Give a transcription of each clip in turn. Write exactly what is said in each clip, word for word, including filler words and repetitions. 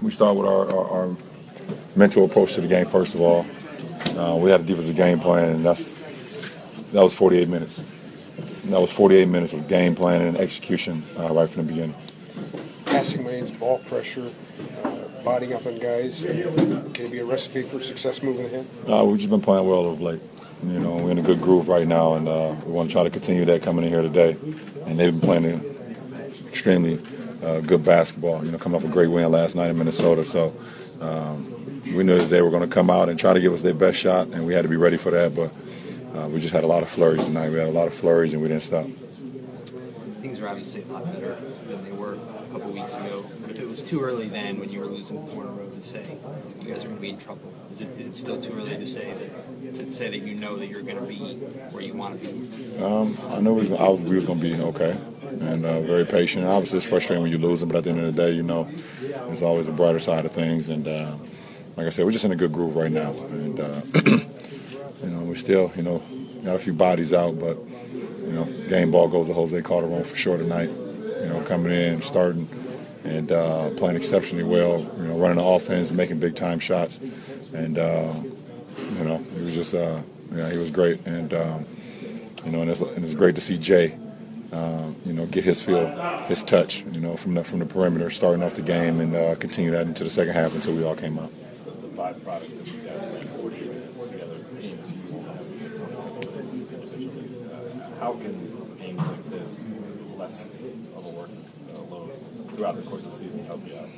we start with our, our, our mental approach to the game. First of all, uh, we had a defensive game plan, and that's that was forty-eight minutes. And that was forty-eight minutes of game planning and execution uh, right from the beginning. Passing lanes, ball pressure, uh, bodying up on guys. Can it be a recipe for success moving ahead? Uh, we've just been playing well of late. You know, we're in a good groove right now, and uh, we want to try to continue that coming in here today. And they've been playing extremely uh, good basketball. You know, coming off a great win last night in Minnesota. So um, we knew that they were going to come out and try to give us their best shot, and we had to be ready for that. But uh, we just had a lot of flurries tonight. We had a lot of flurries, and we didn't stop. Things are obviously a lot better than they were a couple weeks ago. But it was too early then, when you were losing four in a row, to say you guys are going to be in trouble. Is it, is it still too early to say that, to say that you know that you're going to be where you want to be? Um, I knew we was, I was, we was going to be okay, and uh, very patient. And obviously, it's frustrating when you're losing, but at the end of the day, you know, there's always a brighter side of things. And uh, like I said, we're just in a good groove right now, and uh, you know, we still, you know, got a few bodies out, but you know, game ball goes to Jose Calderon for sure tonight. You know, coming in, starting, and uh, playing exceptionally well. You know, running the offense, making big time shots, and uh, you know, he was just, uh, yeah, he was great. And um, you know, and it's, and it's great to see Jay, uh, you know, get his feel, his touch, you know, from the from the perimeter, starting off the game, and uh, continue that into the second half until we all came out. The byproduct of you guys playing forty minutes together as a team is you won't have twenty-seven minutes essentially. Uh, how can games like this, less of a work uh, load throughout the course of the season, help you out?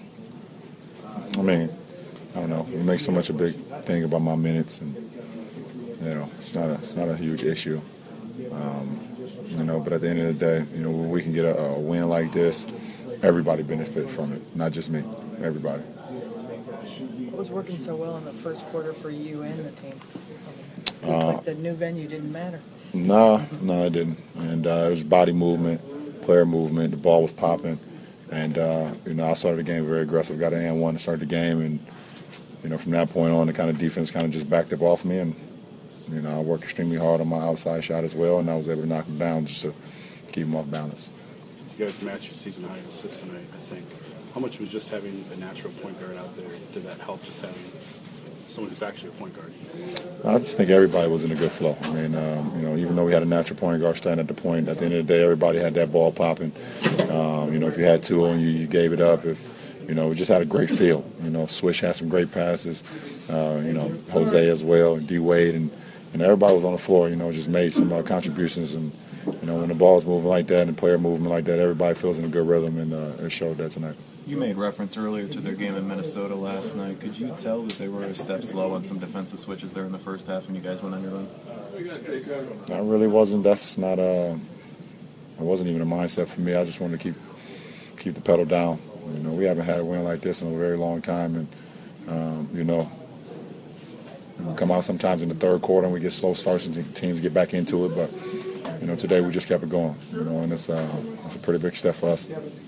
I mean, I don't know. We make so much a big thing about my minutes, and you know, it's not a it's not a huge issue. Um, you know, but at the end of the day, you know, when we can get a, a win like this, everybody benefit from it, not just me. Everybody. What was working so well in the first quarter for you and the team? It Uh, like the new venue didn't matter. No, no, it didn't. And uh, it was body movement, player movement. The ball was popping, and uh, you know, I started the game very aggressive. Got an and one to start the game, and you know, from that point on, the kind of defense kind of just backed up off me, and you know, I worked extremely hard on my outside shot as well, and I was able to knock him down just to keep him off balance. You guys matched your season high in assists tonight, I think. How much was just having a natural point guard out there? Did that help, just having someone who's actually a point guard? I just think everybody was in a good flow. I mean, um, you know, even though we had a natural point guard standing at the point, at the end of the day, everybody had that ball popping. Um, you know, if you had two on you, you gave it up. If you know, we just had a great feel. You know, Swish had some great passes. Uh, you know, Jose as well, and D Wade, and and everybody was on the floor. You know, just made some uh, contributions. And you know, when the ball's moving like that and player movement like that, everybody feels in a good rhythm, and uh, it showed that tonight. You made reference earlier to their game in Minnesota last night. Could you tell that they were a step slow on some defensive switches there in the first half when you guys went on your run? I really wasn't. That's not a. It wasn't even a mindset for me. I just wanted to keep keep the pedal down. You know, we haven't had a win like this in a very long time, and um, you know, we come out sometimes in the third quarter and we get slow starts and teams get back into it. But you know, today we just kept it going. You know, and it's, uh, it's a pretty big step for us.